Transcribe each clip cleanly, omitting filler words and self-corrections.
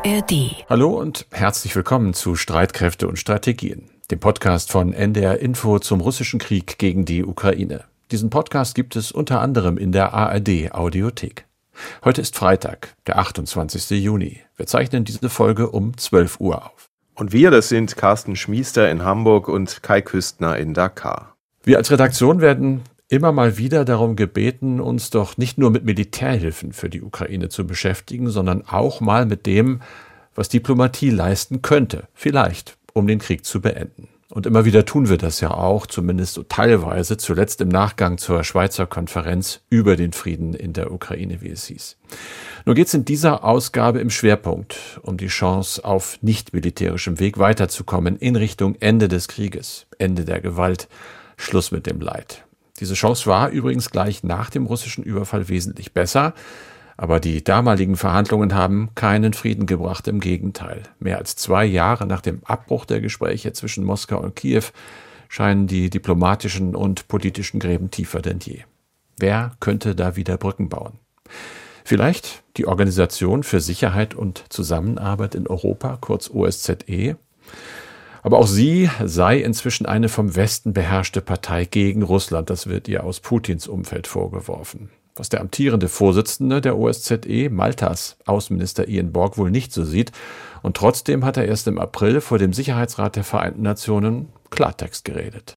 ARD. Hallo und herzlich willkommen zu Streitkräfte und Strategien, dem Podcast von NDR Info zum russischen Krieg gegen die Ukraine. Diesen Podcast gibt es unter anderem in der ARD Audiothek. Heute ist Freitag, der 28. Juni. Wir zeichnen diese Folge um 12 Uhr auf. Und wir, das sind Carsten Schmiester in Hamburg und Kai Küstner in Dakar. Wir als Redaktion werden immer mal wieder darum gebeten, uns doch nicht nur mit Militärhilfen für die Ukraine zu beschäftigen, sondern auch mal mit dem, was Diplomatie leisten könnte, vielleicht, um den Krieg zu beenden. Und immer wieder tun wir das ja auch, zumindest so teilweise, zuletzt im Nachgang zur Schweizer Konferenz über den Frieden in der Ukraine, wie es hieß. Nur geht es in dieser Ausgabe im Schwerpunkt um die Chance, auf nicht-militärischem Weg weiterzukommen in Richtung Ende des Krieges, Ende der Gewalt, Schluss mit dem Leid. Diese Chance war übrigens gleich nach dem russischen Überfall wesentlich besser, aber die damaligen Verhandlungen haben keinen Frieden gebracht, im Gegenteil. Mehr als 2 Jahre nach dem Abbruch der Gespräche zwischen Moskau und Kiew scheinen die diplomatischen und politischen Gräben tiefer denn je. Wer könnte da wieder Brücken bauen? Vielleicht die Organisation für Sicherheit und Zusammenarbeit in Europa, kurz OSZE? Aber auch sie sei inzwischen eine vom Westen beherrschte Partei gegen Russland. Das wird ihr aus Putins Umfeld vorgeworfen. Was der amtierende Vorsitzende der OSZE, Maltas Außenminister Ian Borg, wohl nicht so sieht. Und trotzdem hat er erst im April vor dem Sicherheitsrat der Vereinten Nationen Klartext geredet.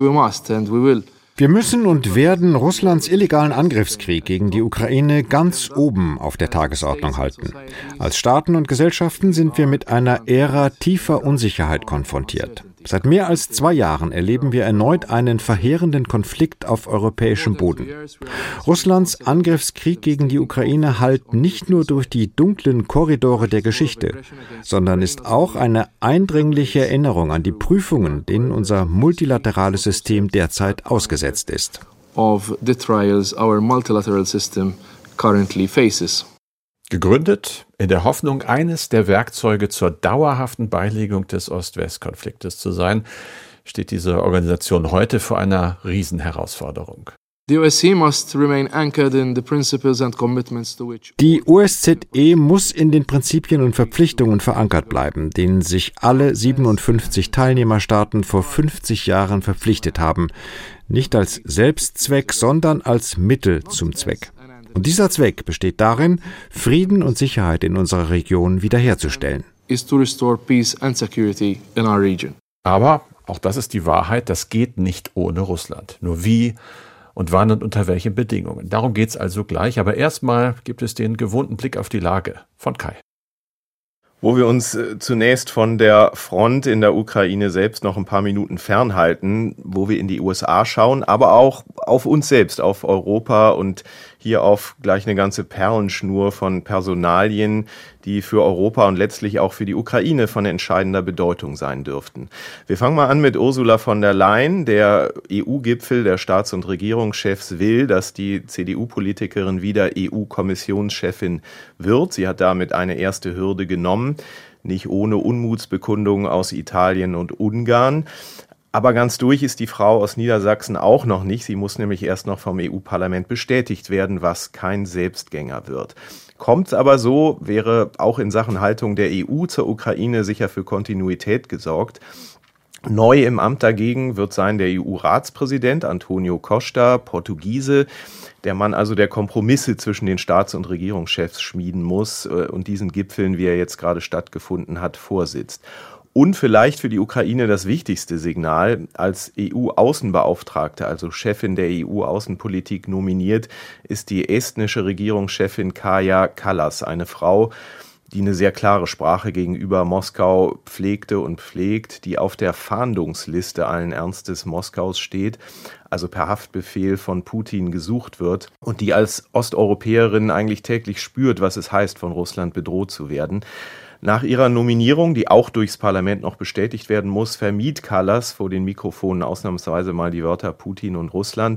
Wir müssen und werden Russlands illegalen Angriffskrieg gegen die Ukraine ganz oben auf der Tagesordnung halten. Als Staaten und Gesellschaften sind wir mit einer Ära tiefer Unsicherheit konfrontiert. Seit mehr als 2 Jahren erleben wir erneut einen verheerenden Konflikt auf europäischem Boden. Russlands Angriffskrieg gegen die Ukraine hallt nicht nur durch die dunklen Korridore der Geschichte, sondern ist auch eine eindringliche Erinnerung an die Prüfungen, denen unser multilaterales System derzeit ausgesetzt ist. Gegründet in der Hoffnung, eines der Werkzeuge zur dauerhaften Beilegung des Ost-West-Konfliktes zu sein, steht diese Organisation heute vor einer Riesenherausforderung. Die OSZE muss in den Prinzipien und Verpflichtungen verankert bleiben, denen sich alle 57 Teilnehmerstaaten vor 50 Jahren verpflichtet haben, nicht als Selbstzweck, sondern als Mittel zum Zweck. Und dieser Zweck besteht darin, Frieden und Sicherheit in unserer Region wiederherzustellen. Aber, auch das ist die Wahrheit, das geht nicht ohne Russland. Nur wie und wann und unter welchen Bedingungen. Darum geht's also gleich. Aber erstmal gibt es den gewohnten Blick auf die Lage von Kai. Wo wir uns zunächst von der Front in der Ukraine selbst noch ein paar Minuten fernhalten, wo wir in die USA schauen, aber auch auf uns selbst, auf Europa und hier auf gleich eine ganze Perlenschnur von Personalien, die für Europa und letztlich auch für die Ukraine von entscheidender Bedeutung sein dürften. Wir fangen mal an mit Ursula von der Leyen. Der EU-Gipfel der Staats- und Regierungschefs will, dass die CDU-Politikerin wieder EU-Kommissionschefin wird. Sie hat damit eine erste Hürde genommen, nicht ohne Unmutsbekundungen aus Italien und Ungarn. Aber ganz durch ist die Frau aus Niedersachsen auch noch nicht. Sie muss nämlich erst noch vom EU-Parlament bestätigt werden, was kein Selbstgänger wird. Kommt's aber so, wäre auch in Sachen Haltung der EU zur Ukraine sicher für Kontinuität gesorgt. Neu im Amt dagegen wird sein der EU-Ratspräsident Antonio Costa, Portugiese, der Mann also, der Kompromisse zwischen den Staats- und Regierungschefs schmieden muss und diesen Gipfeln, wie er jetzt gerade stattgefunden hat, vorsitzt. Und vielleicht für die Ukraine das wichtigste Signal: als EU-Außenbeauftragte, also Chefin der EU-Außenpolitik nominiert, ist die estnische Regierungschefin Kaja Kallas, eine Frau, die eine sehr klare Sprache gegenüber Moskau pflegte und pflegt, die auf der Fahndungsliste allen Ernstes Moskaus steht, also per Haftbefehl von Putin gesucht wird und die als Osteuropäerin eigentlich täglich spürt, was es heißt, von Russland bedroht zu werden. Nach ihrer Nominierung, die auch durchs Parlament noch bestätigt werden muss, vermied Kallas vor den Mikrofonen ausnahmsweise mal die Wörter Putin und Russland,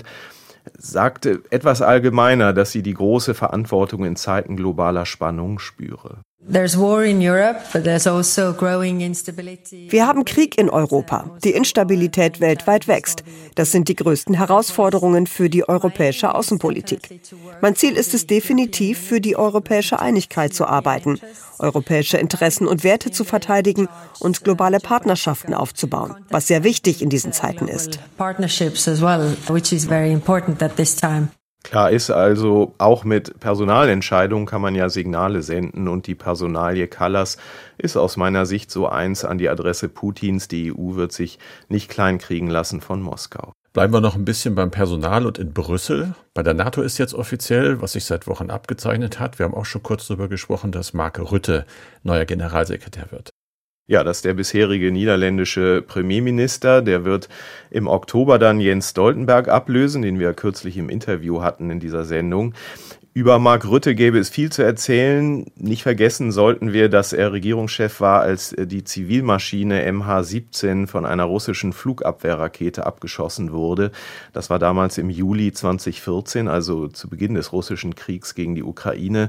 sagte etwas allgemeiner, dass sie die große Verantwortung in Zeiten globaler Spannung spüre. Wir haben Krieg in Europa. Die Instabilität weltweit wächst. Das sind die größten Herausforderungen für die europäische Außenpolitik. Mein Ziel ist es definitiv, für die europäische Einigkeit zu arbeiten, europäische Interessen und Werte zu verteidigen und globale Partnerschaften aufzubauen, was sehr wichtig in diesen Zeiten ist. Klar ist also, auch mit Personalentscheidungen kann man ja Signale senden und die Personalie Kallas ist aus meiner Sicht so eins an die Adresse Putins. Die EU wird sich nicht kleinkriegen lassen von Moskau. Bleiben wir noch ein bisschen beim Personal und in Brüssel. Bei der NATO ist jetzt offiziell, was sich seit Wochen abgezeichnet hat, wir haben auch schon kurz darüber gesprochen, dass Mark Rutte neuer Generalsekretär wird. Ja, das ist der bisherige niederländische Premierminister. Der wird im Oktober dann Jens Stoltenberg ablösen, den wir kürzlich im Interview hatten in dieser Sendung. Über Mark Rutte gäbe es viel zu erzählen. Nicht vergessen sollten wir, dass er Regierungschef war, als die Zivilmaschine MH17 von einer russischen Flugabwehrrakete abgeschossen wurde. Das war damals im Juli 2014, also zu Beginn des russischen Kriegs gegen die Ukraine.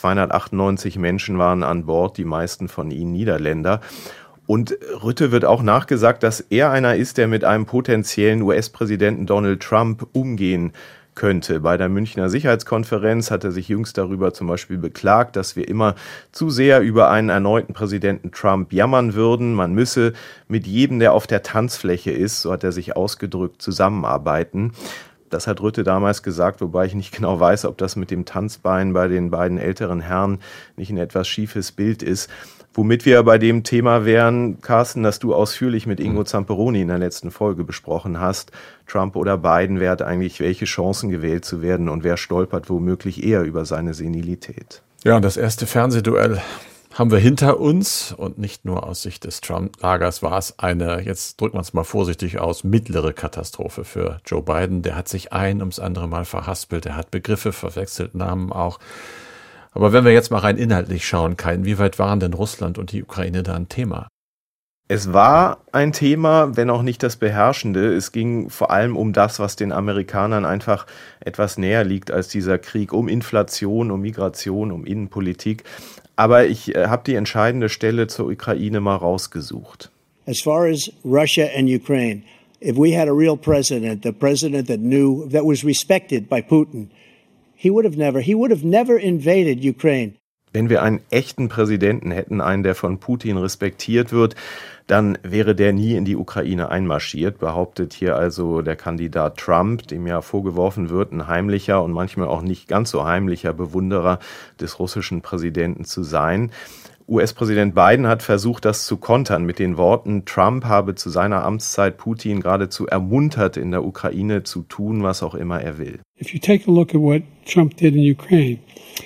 298 Menschen waren an Bord, die meisten von ihnen Niederländer. Und Rutte wird auch nachgesagt, dass er einer ist, der mit einem potenziellen US-Präsidenten Donald Trump umgehen könnte. Bei der Münchner Sicherheitskonferenz hat er sich jüngst darüber zum Beispiel beklagt, dass wir immer zu sehr über einen erneuten Präsidenten Trump jammern würden. Man müsse mit jedem, der auf der Tanzfläche ist, so hat er sich ausgedrückt, zusammenarbeiten. Das hat Rutte damals gesagt, wobei ich nicht genau weiß, ob das mit dem Tanzbein bei den beiden älteren Herren nicht ein etwas schiefes Bild ist. Womit wir bei dem Thema wären, Carsten, das du ausführlich mit Ingo Zamperoni in der letzten Folge besprochen hast. Trump oder Biden, wer hat eigentlich welche Chancen gewählt zu werden und wer stolpert womöglich eher über seine Senilität? Ja, und das erste Fernsehduell haben wir hinter uns und nicht nur aus Sicht des Trump-Lagers war es eine, jetzt drücken wir es mal vorsichtig aus, mittlere Katastrophe für Joe Biden. Der hat sich ein ums andere Mal verhaspelt, er hat Begriffe verwechselt, Namen auch. Aber wenn wir jetzt mal rein inhaltlich schauen, Kai, inwieweit waren denn Russland und die Ukraine da ein Thema? Es war ein Thema, wenn auch nicht das Beherrschende. Es ging vor allem um das, was den Amerikanern einfach etwas näher liegt als dieser Krieg, um Inflation, um Migration, um Innenpolitik. Aber ich habe die entscheidende Stelle zur Ukraine mal rausgesucht. As far as Russia and Ukraine, if we had a real president, the president that knew, that was respected by Putin, he would have never invaded Ukraine. Wenn wir einen echten Präsidenten hätten, einen, der von Putin respektiert wird, dann wäre der nie in die Ukraine einmarschiert, behauptet hier also der Kandidat Trump, dem ja vorgeworfen wird, ein heimlicher und manchmal auch nicht ganz so heimlicher Bewunderer des russischen Präsidenten zu sein. US-Präsident Biden hat versucht, das zu kontern mit den Worten, Trump habe zu seiner Amtszeit Putin geradezu ermuntert, in der Ukraine zu tun, was auch immer er will. If you take a look at what Trump did in Ukraine,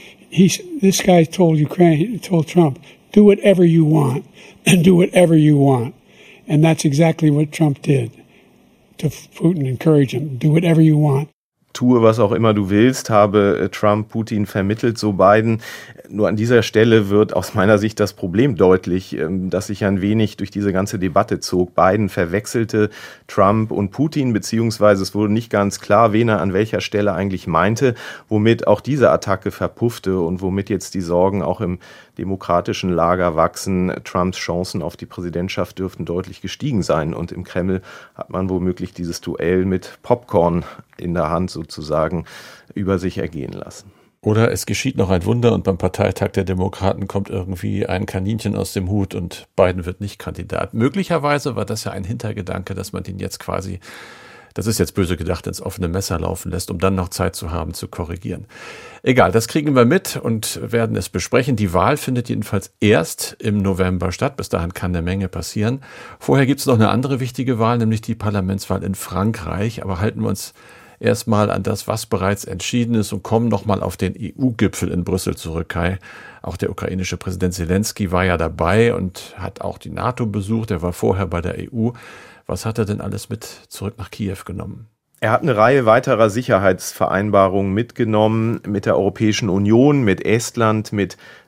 this guy told Trump, do whatever you want and do whatever you want. And that's exactly what Trump did to Putin, encourage him, do whatever you want. Tue, was auch immer du willst, habe Trump Putin vermittelt, so Biden. Nur an dieser Stelle wird aus meiner Sicht das Problem deutlich, das sich ein wenig durch diese ganze Debatte zog. Biden verwechselte Trump und Putin, beziehungsweise es wurde nicht ganz klar, wen er an welcher Stelle eigentlich meinte, womit auch diese Attacke verpuffte und womit jetzt die Sorgen auch im demokratischen Lager wachsen. Trumps Chancen auf die Präsidentschaft dürften deutlich gestiegen sein und im Kreml hat man womöglich dieses Duell mit Popcorn in der Hand sozusagen über sich ergehen lassen. Oder es geschieht noch ein Wunder und beim Parteitag der Demokraten kommt irgendwie ein Kaninchen aus dem Hut und Biden wird nicht Kandidat. Möglicherweise war das ja ein Hintergedanke, dass man den jetzt quasi, das ist jetzt böse gedacht, ins offene Messer laufen lässt, um dann noch Zeit zu haben, zu korrigieren. Egal, das kriegen wir mit und werden es besprechen. Die Wahl findet jedenfalls erst im November statt. Bis dahin kann eine Menge passieren. Vorher gibt es noch eine andere wichtige Wahl, nämlich die Parlamentswahl in Frankreich. Aber halten wir uns erstmal an das, was bereits entschieden ist und kommen nochmal auf den EU-Gipfel in Brüssel zurück, Kai. Auch der ukrainische Präsident Zelensky war ja dabei und hat auch die NATO besucht. Er war vorher bei der EU. Was hat er denn alles mit zurück nach Kiew genommen? Er hat eine Reihe weiterer Sicherheitsvereinbarungen mitgenommen mit der Europäischen Union, mit Estland, mit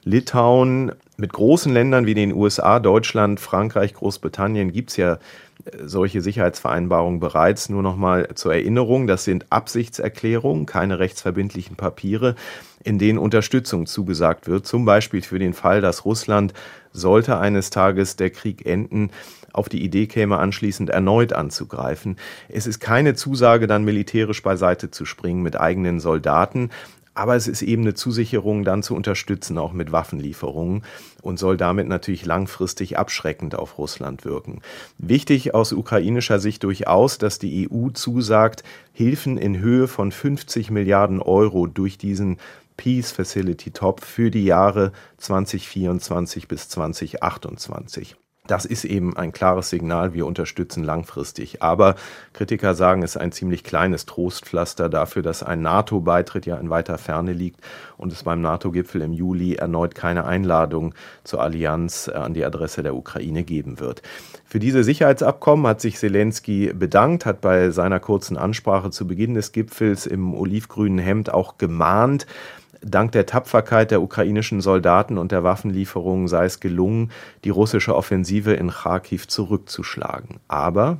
Litauen. Mit großen Ländern wie den USA, Deutschland, Frankreich, Großbritannien gibt es ja solche Sicherheitsvereinbarungen bereits. Nur noch mal zur Erinnerung, das sind Absichtserklärungen, keine rechtsverbindlichen Papiere, in denen Unterstützung zugesagt wird, zum Beispiel für den Fall, dass Russland, sollte eines Tages der Krieg enden, auf die Idee käme, anschließend erneut anzugreifen. Es ist keine Zusage, dann militärisch beiseite zu springen mit eigenen Soldaten, aber es ist eben eine Zusicherung, dann zu unterstützen, auch mit Waffenlieferungen, und soll damit natürlich langfristig abschreckend auf Russland wirken. Wichtig aus ukrainischer Sicht durchaus, dass die EU zusagt, Hilfen in Höhe von 50 Milliarden Euro durch diesen Peace Facility Topf für die Jahre 2024 bis 2028. Das ist eben ein klares Signal, wir unterstützen langfristig. Aber Kritiker sagen, es ist ein ziemlich kleines Trostpflaster dafür, dass ein NATO-Beitritt ja in weiter Ferne liegt und es beim NATO-Gipfel im Juli erneut keine Einladung zur Allianz an die Adresse der Ukraine geben wird. Für diese Sicherheitsabkommen hat sich Selenskyj bedankt, hat bei seiner kurzen Ansprache zu Beginn des Gipfels im olivgrünen Hemd auch gemahnt, dank der Tapferkeit der ukrainischen Soldaten und der Waffenlieferungen sei es gelungen, die russische Offensive in Charkiw zurückzuschlagen. Aber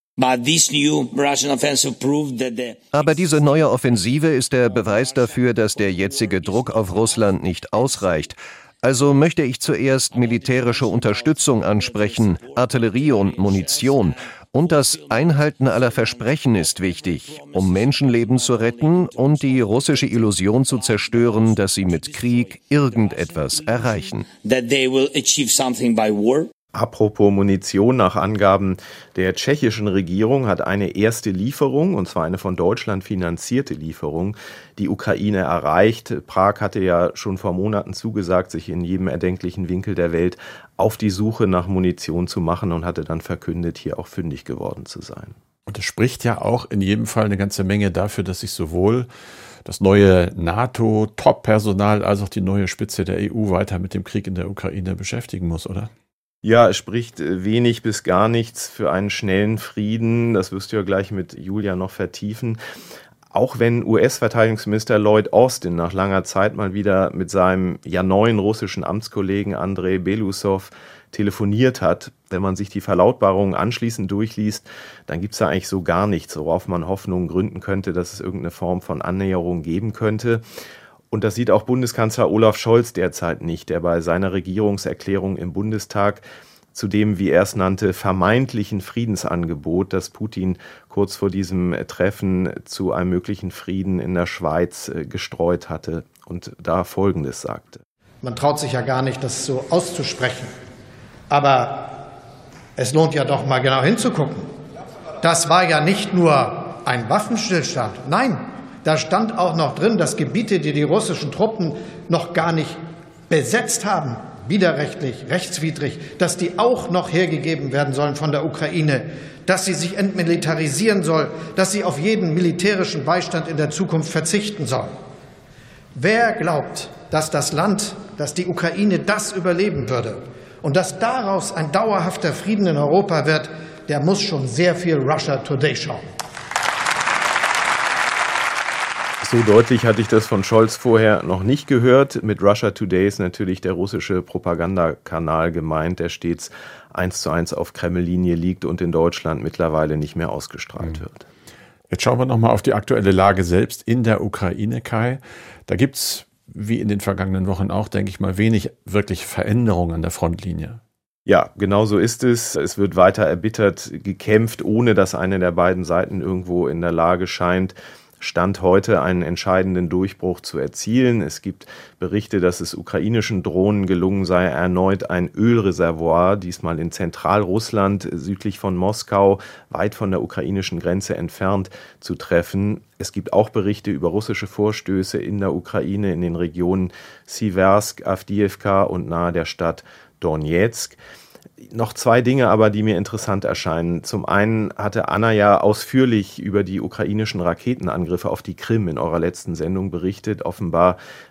diese neue Offensive ist der Beweis dafür, dass der jetzige Druck auf Russland nicht ausreicht. Also möchte ich zuerst militärische Unterstützung ansprechen, Artillerie und Munition. Und das Einhalten aller Versprechen ist wichtig, um Menschenleben zu retten und die russische Illusion zu zerstören, dass sie mit Krieg irgendetwas erreichen. Apropos Munition, nach Angaben der tschechischen Regierung hat eine erste Lieferung, und zwar eine von Deutschland finanzierte Lieferung, die Ukraine erreicht. Prag hatte ja schon vor Monaten zugesagt, sich in jedem erdenklichen Winkel der Welt auf die Suche nach Munition zu machen und hatte dann verkündet, hier auch fündig geworden zu sein. Und es spricht ja auch in jedem Fall eine ganze Menge dafür, dass sich sowohl das neue NATO-Top-Personal als auch die neue Spitze der EU weiter mit dem Krieg in der Ukraine beschäftigen muss, oder? Ja, es spricht wenig bis gar nichts für einen schnellen Frieden. Das wirst du ja gleich mit Julia noch vertiefen. Auch wenn US-Verteidigungsminister Lloyd Austin nach langer Zeit mal wieder mit seinem neuen russischen Amtskollegen Andrei Belousov telefoniert hat, wenn man sich die Verlautbarungen anschließend durchliest, dann gibt's da eigentlich so gar nichts, worauf man Hoffnungen gründen könnte, dass es irgendeine Form von Annäherung geben könnte. Und das sieht auch Bundeskanzler Olaf Scholz derzeit nicht, der bei seiner Regierungserklärung im Bundestag zu dem, wie er es nannte, vermeintlichen Friedensangebot, das Putin kurz vor diesem Treffen zu einem möglichen Frieden in der Schweiz gestreut hatte und da Folgendes sagte. Man traut sich ja gar nicht, das so auszusprechen. Aber es lohnt ja doch mal genau hinzugucken. Das war ja nicht nur ein Waffenstillstand. Nein, da stand auch noch drin, dass Gebiete, die die russischen Truppen noch gar nicht besetzt haben, widerrechtlich, rechtswidrig, dass die auch noch hergegeben werden sollen von der Ukraine, dass sie sich entmilitarisieren soll, dass sie auf jeden militärischen Beistand in der Zukunft verzichten soll. Wer glaubt, dass das Land, dass die Ukraine das überleben würde und dass daraus ein dauerhafter Frieden in Europa wird, der muss schon sehr viel Russia Today schauen. So deutlich hatte ich das von Scholz vorher noch nicht gehört. Mit Russia Today ist natürlich der russische Propagandakanal gemeint, der stets 1:1 auf Kreml-Linie liegt und in Deutschland mittlerweile nicht mehr ausgestrahlt wird. Jetzt schauen wir nochmal auf die aktuelle Lage selbst in der Ukraine, Kai. Da gibt's, wie in den vergangenen Wochen auch, denke ich mal, wenig wirklich Veränderungen an der Frontlinie. Ja, genau so ist es. Es wird weiter erbittert gekämpft, ohne dass eine der beiden Seiten irgendwo in der Lage scheint, Stand heute einen entscheidenden Durchbruch zu erzielen. Es gibt Berichte, dass es ukrainischen Drohnen gelungen sei, erneut ein Ölreservoir, diesmal in Zentralrussland, südlich von Moskau, weit von der ukrainischen Grenze entfernt, zu treffen. Es gibt auch Berichte über russische Vorstöße in der Ukraine, in den Regionen Siversk, Awdijiwka und nahe der Stadt Donezk. Noch zwei Dinge aber, die mir interessant erscheinen. Zum einen hatte Anna ja ausführlich über die ukrainischen Raketenangriffe auf die Krim in eurer letzten Sendung berichtet. Offenbar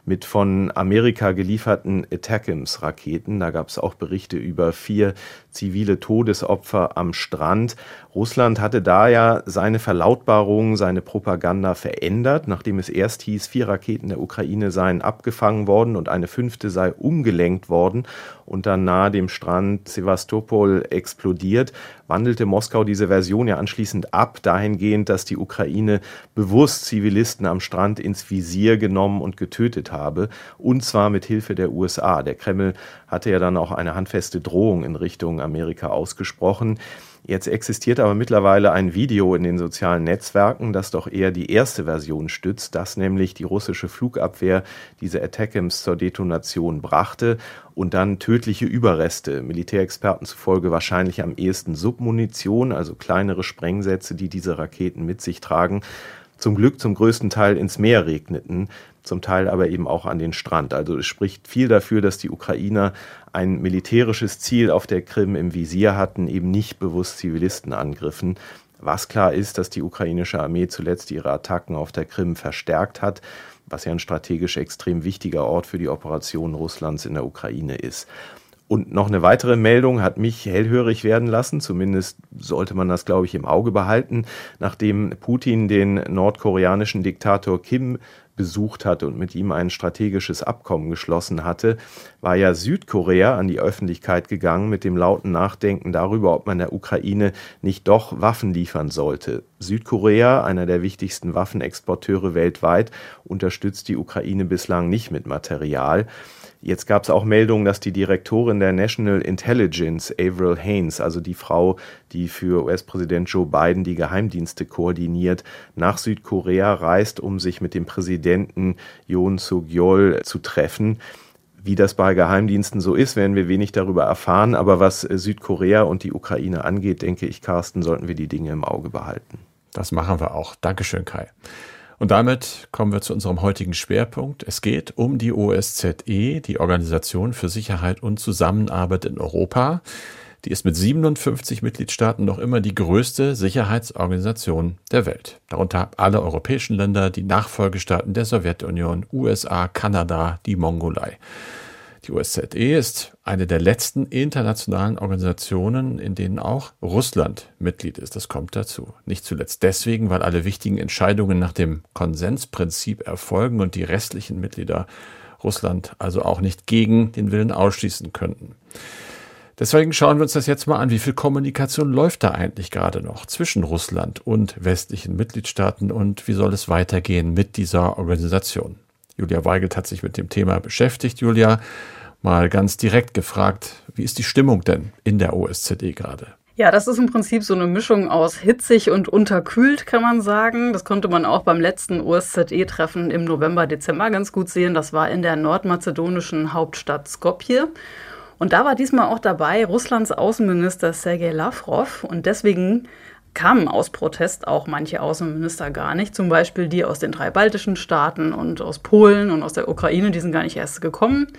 mit von Amerika gelieferten ATACMS-Raketen. Da gab es auch Berichte über 4 zivile Todesopfer am Strand. Russland hatte da ja seine Verlautbarung, seine Propaganda verändert, nachdem es erst hieß, 4 Raketen der Ukraine seien abgefangen worden und eine 5. sei umgelenkt worden und dann nahe dem Strand Sewastopol explodiert, wandelte Moskau diese Version ja anschließend ab, dahingehend, dass die Ukraine bewusst Zivilisten am Strand ins Visier genommen und getötet habe, und zwar mit Hilfe der USA. Der Kreml hatte ja dann auch eine handfeste Drohung in Richtung Amerika ausgesprochen. Jetzt existiert aber mittlerweile ein Video in den sozialen Netzwerken, das doch eher die erste Version stützt, dass nämlich die russische Flugabwehr diese ATACMS zur Detonation brachte und dann tödliche Überreste, Militärexperten zufolge wahrscheinlich am ehesten Submunition, also kleinere Sprengsätze, die diese Raketen mit sich tragen, zum Glück zum größten Teil ins Meer regneten, zum Teil aber eben auch an den Strand. Also es spricht viel dafür, dass die Ukrainer ein militärisches Ziel auf der Krim im Visier hatten, eben nicht bewusst Zivilisten angriffen. Was klar ist, dass die ukrainische Armee zuletzt ihre Attacken auf der Krim verstärkt hat, was ja ein strategisch extrem wichtiger Ort für die Operation Russlands in der Ukraine ist. Und noch eine weitere Meldung hat mich hellhörig werden lassen, zumindest sollte man das, glaube ich, im Auge behalten, nachdem Putin den nordkoreanischen Diktator Kim besucht hatte und mit ihm ein strategisches Abkommen geschlossen hatte, war ja Südkorea an die Öffentlichkeit gegangen mit dem lauten Nachdenken darüber, ob man der Ukraine nicht doch Waffen liefern sollte. Südkorea, einer der wichtigsten Waffenexporteure weltweit, unterstützt die Ukraine bislang nicht mit Material. Jetzt gab es auch Meldungen, dass die Direktorin der National Intelligence, Avril Haines, also die Frau, die für US-Präsident Joe Biden die Geheimdienste koordiniert, nach Südkorea reist, um sich mit dem Präsidenten Yoon Suk-yeol zu treffen. Wie das bei Geheimdiensten so ist, werden wir wenig darüber erfahren. Aber was Südkorea und die Ukraine angeht, denke ich, Carsten, sollten wir die Dinge im Auge behalten. Das machen wir auch. Dankeschön, Kai. Und damit kommen wir zu unserem heutigen Schwerpunkt. Es geht um die OSZE, die Organisation für Sicherheit und Zusammenarbeit in Europa. Die ist mit 57 Mitgliedstaaten noch immer die größte Sicherheitsorganisation der Welt. Darunter alle europäischen Länder, die Nachfolgestaaten der Sowjetunion, USA, Kanada, die Mongolei. Die OSZE ist eine der letzten internationalen Organisationen, in denen auch Russland Mitglied ist. Das kommt dazu. Nicht zuletzt deswegen, weil alle wichtigen Entscheidungen nach dem Konsensprinzip erfolgen und die restlichen Mitglieder Russland also auch nicht gegen den Willen ausschließen könnten. Deswegen schauen wir uns das jetzt mal an. Wie viel Kommunikation läuft da eigentlich gerade noch zwischen Russland und westlichen Mitgliedstaaten und wie soll es weitergehen mit dieser Organisation? Julia Weigelt hat sich mit dem Thema beschäftigt. Julia, mal ganz direkt gefragt, wie ist die Stimmung denn in der OSZE gerade? Ja, das ist im Prinzip so eine Mischung aus hitzig und unterkühlt, kann man sagen. Das konnte man auch beim letzten OSZE-Treffen im November, Dezember ganz gut sehen. Das war in der nordmazedonischen Hauptstadt Skopje. Und da war diesmal auch dabei Russlands Außenminister Sergei Lavrov. Und deswegen kamen aus Protest auch manche Außenminister gar nicht. Zum Beispiel die aus den 3 baltischen Staaten und aus Polen und aus der Ukraine, die sind gar nicht erst gekommen.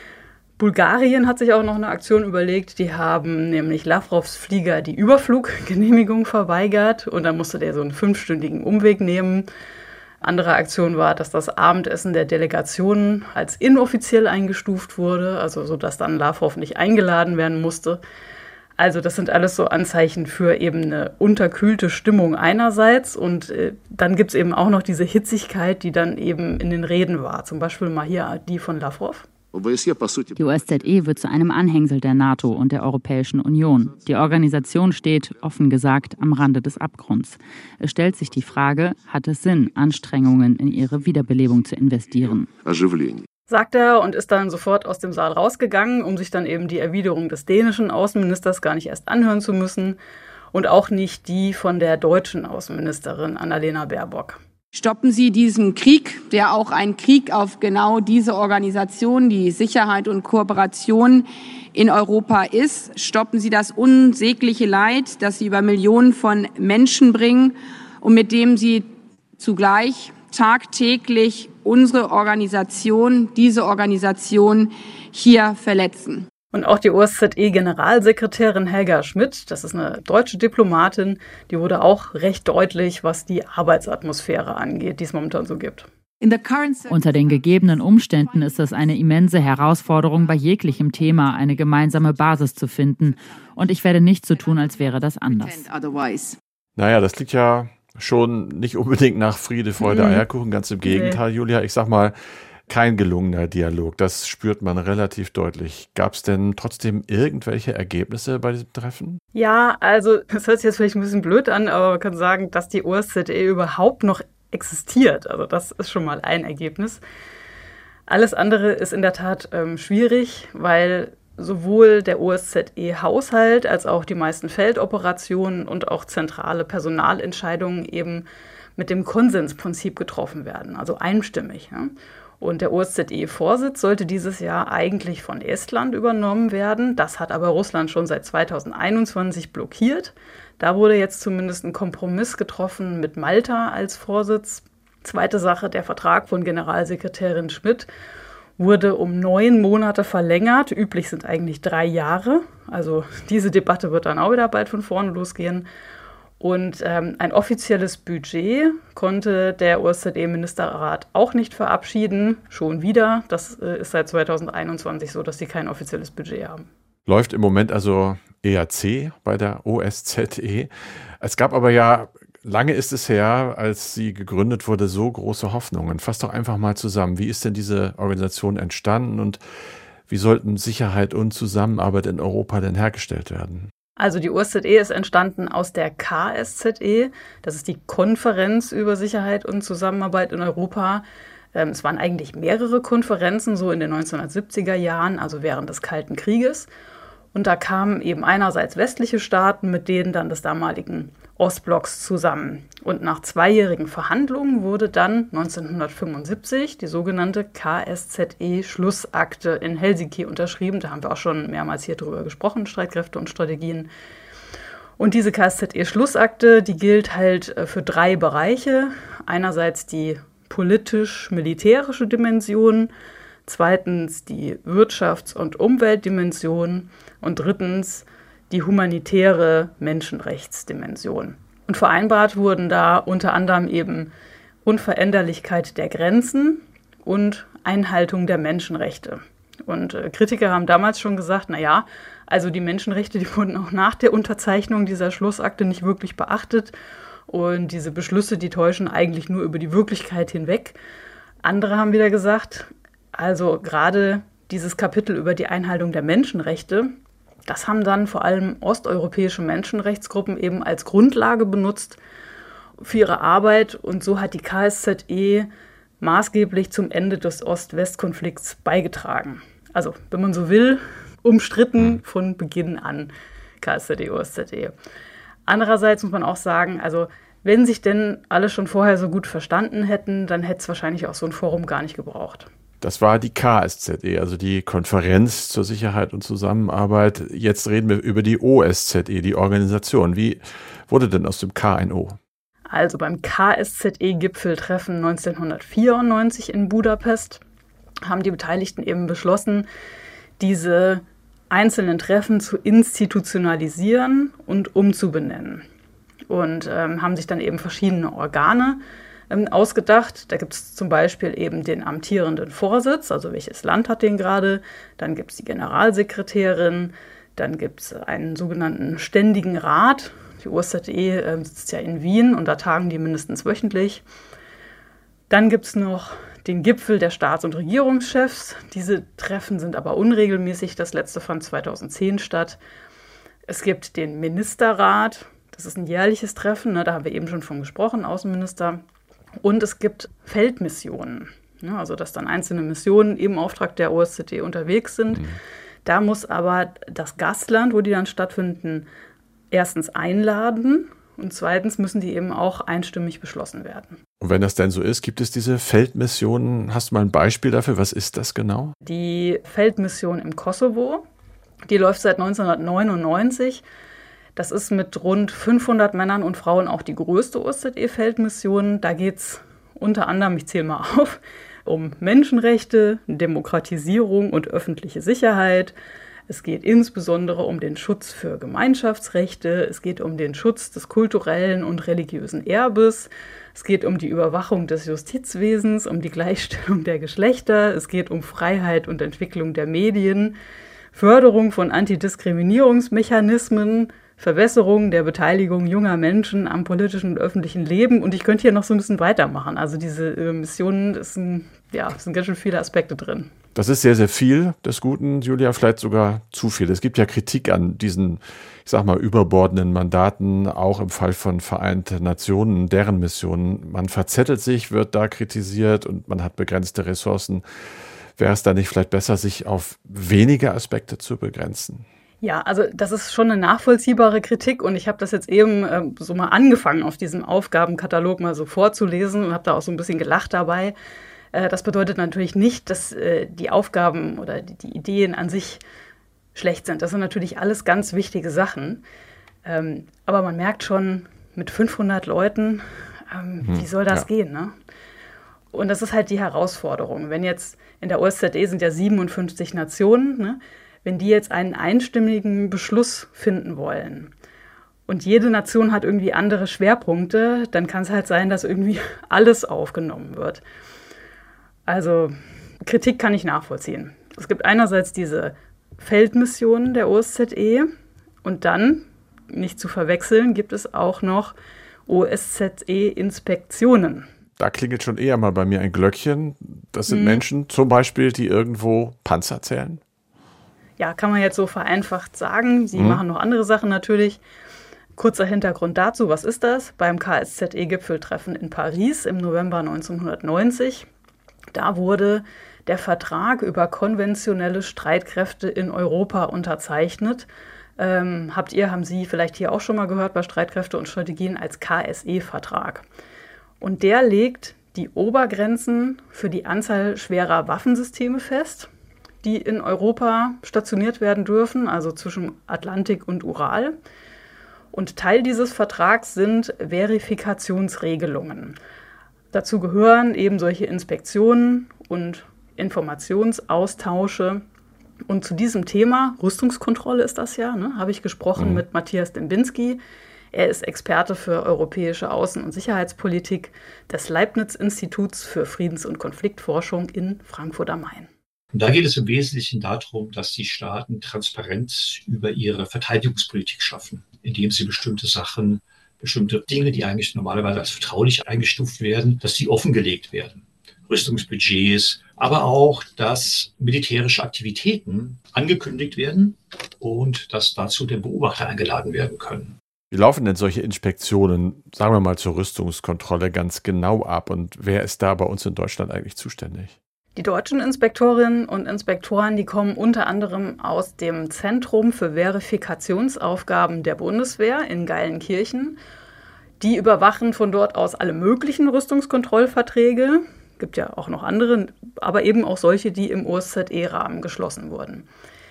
Bulgarien hat sich auch noch eine Aktion überlegt. Die haben nämlich Lavrovs Flieger die Überfluggenehmigung verweigert und dann musste der so einen 5-stündigen Umweg nehmen. Andere Aktion war, dass das Abendessen der Delegationen als inoffiziell eingestuft wurde, also so, dass dann Lavrov nicht eingeladen werden musste. Also das sind alles so Anzeichen für eben eine unterkühlte Stimmung einerseits und dann gibt es eben auch noch diese Hitzigkeit, die dann eben in den Reden war. Zum Beispiel mal hier die von Lavrov. Die OSZE wird zu einem Anhängsel der NATO und der Europäischen Union. Die Organisation steht, offen gesagt, am Rande des Abgrunds. Es stellt sich die Frage, hat es Sinn, Anstrengungen in ihre Wiederbelebung zu investieren? Sagt er und ist dann sofort aus dem Saal rausgegangen, um sich dann eben die Erwiderung des dänischen Außenministers gar nicht erst anhören zu müssen und auch nicht die von der deutschen Außenministerin Annalena Baerbock. Stoppen Sie diesen Krieg, der auch ein Krieg auf genau diese Organisation, die Sicherheit und Kooperation in Europa ist. Stoppen Sie das unsägliche Leid, das Sie über Millionen von Menschen bringen und mit dem Sie zugleich tagtäglich unsere Organisation, diese Organisation hier verletzen. Und auch die OSZE-Generalsekretärin Helga Schmidt, das ist eine deutsche Diplomatin, die wurde auch recht deutlich, was die Arbeitsatmosphäre angeht, die es momentan so gibt. Unter den gegebenen Umständen ist es eine immense Herausforderung, bei jeglichem Thema eine gemeinsame Basis zu finden. Und ich werde nicht so tun, als wäre das anders. Naja, das klingt ja schon nicht unbedingt nach Friede, Freude, Eierkuchen. Ganz im Gegenteil, Julia. Ich sag mal, kein gelungener Dialog. Das spürt man relativ deutlich. Gab es denn trotzdem irgendwelche Ergebnisse bei diesem Treffen? Ja, also das hört sich jetzt vielleicht ein bisschen blöd an, aber man kann sagen, dass die OSZE überhaupt noch existiert. Also das ist schon mal ein Ergebnis. Alles andere ist in der Tat schwierig, weil sowohl der OSZE-Haushalt als auch die meisten Feldoperationen und auch zentrale Personalentscheidungen eben mit dem Konsensprinzip getroffen werden, also einstimmig. Ja. Und der OSZE-Vorsitz sollte dieses Jahr eigentlich von Estland übernommen werden. Das hat aber Russland schon seit 2021 blockiert. Da wurde jetzt zumindest ein Kompromiss getroffen mit Malta als Vorsitz. Zweite Sache, der Vertrag von Generalsekretärin Schmidt wurde um 9 Monate verlängert. Üblich sind eigentlich 3 Jahre. Also diese Debatte wird dann auch wieder bald von vorne losgehen. Und ein offizielles Budget konnte der OSZE-Ministerrat auch nicht verabschieden. Schon wieder. Das ist seit 2021 so, dass sie kein offizielles Budget haben. Läuft im Moment also eher zäh bei der OSZE. Es gab aber ja, lange ist es her, als sie gegründet wurde, so große Hoffnungen. Fass doch einfach mal zusammen. Wie ist denn diese Organisation entstanden und wie sollten Sicherheit und Zusammenarbeit in Europa denn hergestellt werden? Also die OSZE ist entstanden aus der KSZE, das ist die Konferenz über Sicherheit und Zusammenarbeit in Europa. Es waren eigentlich mehrere Konferenzen, so in den 1970er Jahren, also während des Kalten Krieges. Und da kamen eben einerseits westliche Staaten mit denen dann des damaligen Ostblocks zusammen. Und nach 2-jährigen Verhandlungen wurde dann 1975 die sogenannte KSZE-Schlussakte in Helsinki unterschrieben. Da haben wir auch schon mehrmals hier drüber gesprochen, Streitkräfte und Strategien. Und diese KSZE-Schlussakte, die gilt halt für 3 Bereiche. Einerseits die politisch-militärische Dimension, zweitens die Wirtschafts- und Umweltdimension und drittens die humanitäre Menschenrechtsdimension. Und vereinbart wurden da unter anderem eben Unveränderlichkeit der Grenzen und Einhaltung der Menschenrechte. Und Kritiker haben damals schon gesagt, naja, also die Menschenrechte, die wurden auch nach der Unterzeichnung dieser Schlussakte nicht wirklich beachtet. Und diese Beschlüsse, die täuschen eigentlich nur über die Wirklichkeit hinweg. Andere haben wieder gesagt, also gerade dieses Kapitel über die Einhaltung der Menschenrechte, das haben dann vor allem osteuropäische Menschenrechtsgruppen eben als Grundlage benutzt für ihre Arbeit. Und so hat die KSZE maßgeblich zum Ende des Ost-West-Konflikts beigetragen. Also, wenn man so will, umstritten von Beginn an, KSZE, OSZE. Andererseits muss man auch sagen, also wenn sich denn alle schon vorher so gut verstanden hätten, dann hätte es wahrscheinlich auch so ein Forum gar nicht gebraucht. Das war die KSZE, also die Konferenz zur Sicherheit und Zusammenarbeit. Jetzt reden wir über die OSZE, die Organisation. Wie wurde denn aus dem K ein O? Also beim KSZE-Gipfeltreffen 1994 in Budapest haben die Beteiligten eben beschlossen, diese einzelnen Treffen zu institutionalisieren und umzubenennen. Und haben sich dann eben verschiedene Organe ausgedacht. Da gibt es zum Beispiel eben den amtierenden Vorsitz, also welches Land hat den gerade. Dann gibt es die Generalsekretärin, dann gibt es einen sogenannten Ständigen Rat. Die OSZE sitzt ja in Wien und da tagen die mindestens wöchentlich. Dann gibt es noch den Gipfel der Staats- und Regierungschefs. Diese Treffen sind aber unregelmäßig. Das letzte fand 2010 statt. Es gibt den Ministerrat. Das ist ein jährliches Treffen, da haben wir eben schon von gesprochen, Außenminister. Und es gibt Feldmissionen, also dass dann einzelne Missionen im Auftrag der OSZE unterwegs sind. Da muss aber das Gastland, wo die dann stattfinden, erstens einladen und zweitens müssen die eben auch einstimmig beschlossen werden. Und wenn das denn so ist, gibt es diese Feldmissionen? Hast du mal ein Beispiel dafür? Was ist das genau? Die Feldmission im Kosovo, die läuft seit 1999. Das ist mit rund 500 Männern und Frauen auch die größte OSZE-Feldmission. Da geht es unter anderem, ich zähle mal auf, um Menschenrechte, Demokratisierung und öffentliche Sicherheit. Es geht insbesondere um den Schutz für Gemeinschaftsrechte, es geht um den Schutz des kulturellen und religiösen Erbes, es geht um die Überwachung des Justizwesens, um die Gleichstellung der Geschlechter, es geht um Freiheit und Entwicklung der Medien, Förderung von Antidiskriminierungsmechanismen, Verbesserung der Beteiligung junger Menschen am politischen und öffentlichen Leben. Und ich könnte hier noch so ein bisschen weitermachen. Also diese Missionen, es sind ganz schön viele Aspekte drin. Das ist sehr, sehr viel des Guten, Julia, vielleicht sogar zu viel. Es gibt ja Kritik an diesen, ich sag mal, überbordenden Mandaten, auch im Fall von Vereinten Nationen, deren Missionen. Man verzettelt sich, wird da kritisiert und man hat begrenzte Ressourcen. Wäre es da nicht vielleicht besser, sich auf wenige Aspekte zu begrenzen? Ja, also das ist schon eine nachvollziehbare Kritik und ich habe das jetzt eben so mal angefangen, auf diesem Aufgabenkatalog mal so vorzulesen und habe da auch so ein bisschen gelacht dabei. Das bedeutet natürlich nicht, dass die Aufgaben oder die Ideen an sich schlecht sind. Das sind natürlich alles ganz wichtige Sachen. Aber man merkt schon, mit 500 Leuten, wie soll das gehen, ne? Und das ist halt die Herausforderung. Wenn jetzt in der OSZE sind ja 57 Nationen, ne? Wenn die jetzt einen einstimmigen Beschluss finden wollen und jede Nation hat irgendwie andere Schwerpunkte, dann kann es halt sein, dass irgendwie alles aufgenommen wird. Also Kritik kann ich nachvollziehen. Es gibt einerseits diese Feldmissionen der OSZE und dann, nicht zu verwechseln, gibt es auch noch OSZE-Inspektionen. Da klingelt schon eher mal bei mir ein Glöckchen. Das sind Menschen zum Beispiel, die irgendwo Panzer zählen? Ja, kann man jetzt so vereinfacht sagen. Sie machen noch andere Sachen natürlich. Kurzer Hintergrund dazu, was ist das? Beim KSZE-Gipfeltreffen in Paris im November 1990, da wurde der Vertrag über konventionelle Streitkräfte in Europa unterzeichnet. Haben Sie vielleicht hier auch schon mal gehört bei Streitkräfte und Strategien als KSE-Vertrag. Und der legt die Obergrenzen für die Anzahl schwerer Waffensysteme fest, die in Europa stationiert werden dürfen, also zwischen Atlantik und Ural. Und Teil dieses Vertrags sind Verifikationsregelungen. Dazu gehören eben solche Inspektionen und Informationsaustausche. Und zu diesem Thema, Rüstungskontrolle ist das ja, ne, habe ich gesprochen mit Matthias Dembinski. Er ist Experte für europäische Außen- und Sicherheitspolitik des Leibniz-Instituts für Friedens- und Konfliktforschung in Frankfurt am Main. Und da geht es im Wesentlichen darum, dass die Staaten Transparenz über ihre Verteidigungspolitik schaffen, indem sie bestimmte Dinge, die eigentlich normalerweise als vertraulich eingestuft werden, dass die offengelegt werden. Rüstungsbudgets, aber auch, dass militärische Aktivitäten angekündigt werden und dass dazu der Beobachter eingeladen werden können. Wie laufen denn solche Inspektionen, sagen wir mal zur Rüstungskontrolle, ganz genau ab? Und wer ist da bei uns in Deutschland eigentlich zuständig? Die deutschen Inspektorinnen und Inspektoren, die kommen unter anderem aus dem Zentrum für Verifikationsaufgaben der Bundeswehr in Geilenkirchen. Die überwachen von dort aus alle möglichen Rüstungskontrollverträge. Gibt ja auch noch andere, aber eben auch solche, die im OSZE-Rahmen geschlossen wurden.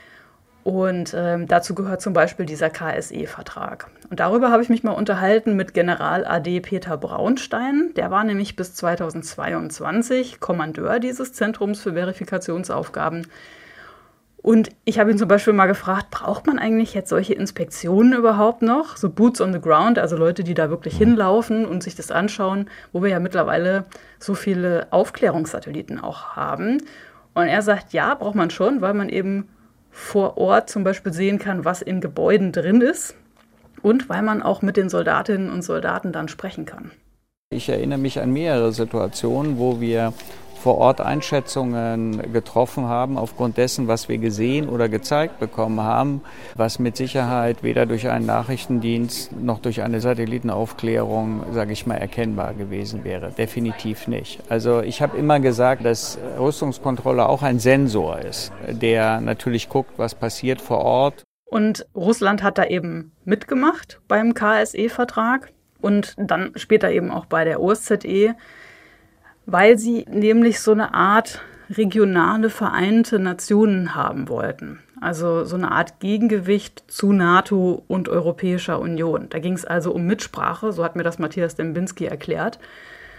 Und dazu gehört zum Beispiel dieser KSE-Vertrag. Und darüber habe ich mich mal unterhalten mit General AD Peter Braunstein. Der war nämlich bis 2022 Kommandeur dieses Zentrums für Verifikationsaufgaben. Und ich habe ihn zum Beispiel mal gefragt, braucht man eigentlich jetzt solche Inspektionen überhaupt noch? So Boots on the ground, also Leute, die da wirklich hinlaufen und sich das anschauen, wo wir ja mittlerweile so viele Aufklärungssatelliten auch haben. Und er sagt, ja, braucht man schon, weil man eben vor Ort zum Beispiel sehen kann, was in Gebäuden drin ist und weil man auch mit den Soldatinnen und Soldaten dann sprechen kann. Ich erinnere mich an mehrere Situationen, wo wir vor Ort Einschätzungen getroffen haben, aufgrund dessen, was wir gesehen oder gezeigt bekommen haben, was mit Sicherheit weder durch einen Nachrichtendienst noch durch eine Satellitenaufklärung, sage ich mal, erkennbar gewesen wäre. Definitiv nicht. Also ich habe immer gesagt, dass Rüstungskontrolle auch ein Sensor ist, der natürlich guckt, was passiert vor Ort. Und Russland hat da eben mitgemacht beim KSE-Vertrag und dann später eben auch bei der OSZE, weil sie nämlich so eine Art regionale Vereinte Nationen haben wollten. Also so eine Art Gegengewicht zu NATO und Europäischer Union. Da ging es also um Mitsprache, so hat mir das Matthias Dembinski erklärt.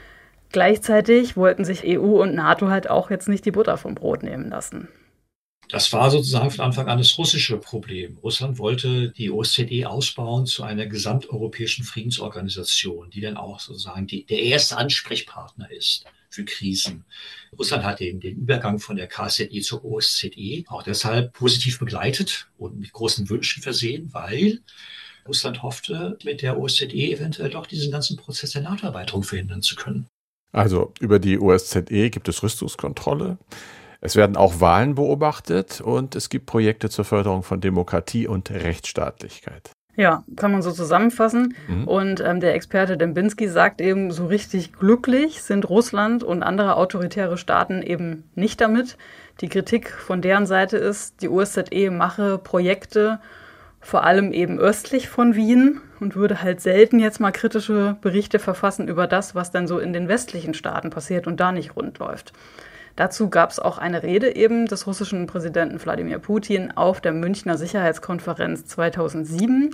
Gleichzeitig wollten sich EU und NATO halt auch jetzt nicht die Butter vom Brot nehmen lassen. Das war sozusagen von Anfang an das russische Problem. Russland wollte die OSZE ausbauen zu einer gesamteuropäischen Friedensorganisation, die dann auch sozusagen der erste Ansprechpartner ist für Krisen. Russland hat den Übergang von der KSZE zur OSZE auch deshalb positiv begleitet und mit großen Wünschen versehen, weil Russland hoffte, mit der OSZE eventuell doch diesen ganzen Prozess der NATO-Erweiterung verhindern zu können. Also über die OSZE gibt es Rüstungskontrolle. Es werden auch Wahlen beobachtet und es gibt Projekte zur Förderung von Demokratie und Rechtsstaatlichkeit. Ja, kann man so zusammenfassen. Und der Experte Dembinski sagt eben, so richtig glücklich sind Russland und andere autoritäre Staaten eben nicht damit. Die Kritik von deren Seite ist, die OSZE mache Projekte vor allem eben östlich von Wien und würde halt selten jetzt mal kritische Berichte verfassen über das, was dann so in den westlichen Staaten passiert und da nicht rund läuft. Dazu gab es auch eine Rede eben des russischen Präsidenten Wladimir Putin auf der Münchner Sicherheitskonferenz 2007.